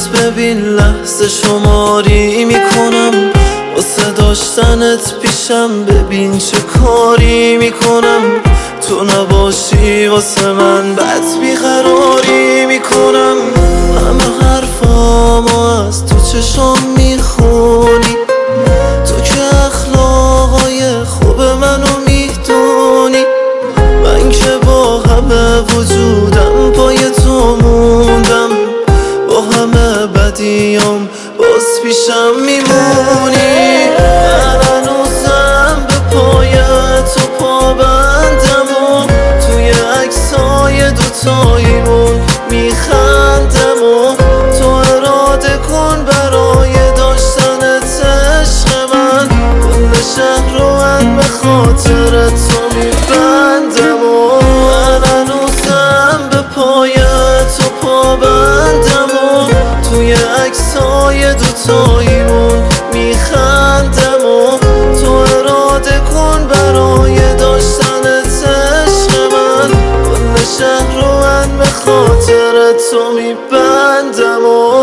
ببین لحظه شماری میکنم واسه داشتنت پیشم، ببین چه کاری میکنم. تو نباشی واسه من بد بیقراری میکنم. همه حرفامو از تو چشام میخونی، تو که اخلاقای خوب منو میدونی. من که با همه وجودم پای تو موندم، با همه بدیام باز پیشم میمونی. من هنوزم به پای تو پابندم و توی عکسای دوتاییمون میخندم و تو اراده کن برای داشتنت عشق من. کل شهر رو من به خاطر تو میبندم و من هنوزم به پای تو پابندم و توی عکسای دوتاییمون میخندم و تو اراده کن برای داشتنت عشق من. کل شهر رو من به خاطر تو میبندم و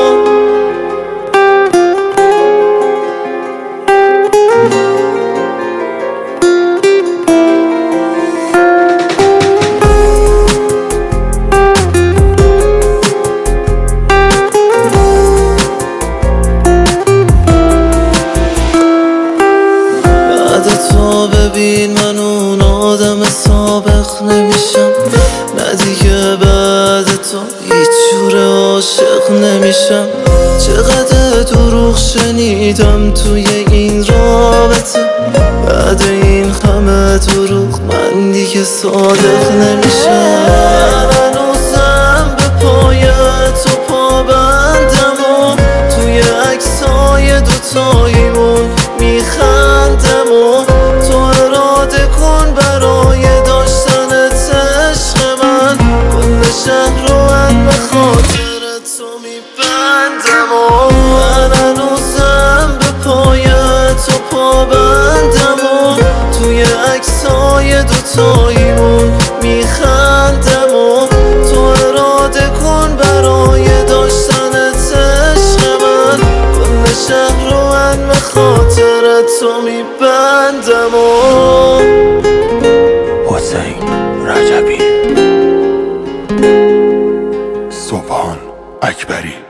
تو ببین من اون آدم سابق نمیشم، نه دیگه بعد تو هیچ جور عاشق نمیشم. چقدر دروغ شنیدم توی این رابطه، بعد این همه دروغ من دیگه صادق نمیشم. من هنوزم به پای تو پابندم و توی عکسای دوتاییمون میخندم و تو اراده کن برای داشتنت عشق من. کل شهر رو من به خاطر تو میبندم و من هنوزم به پای تو پابندم و توی عکسای دوتاییمون میخندم و تو اراده کن برای داشتنت عشق من. کل شهر رو من به خاطر تو میبندم و حسین رجبی، سبحان اکبری.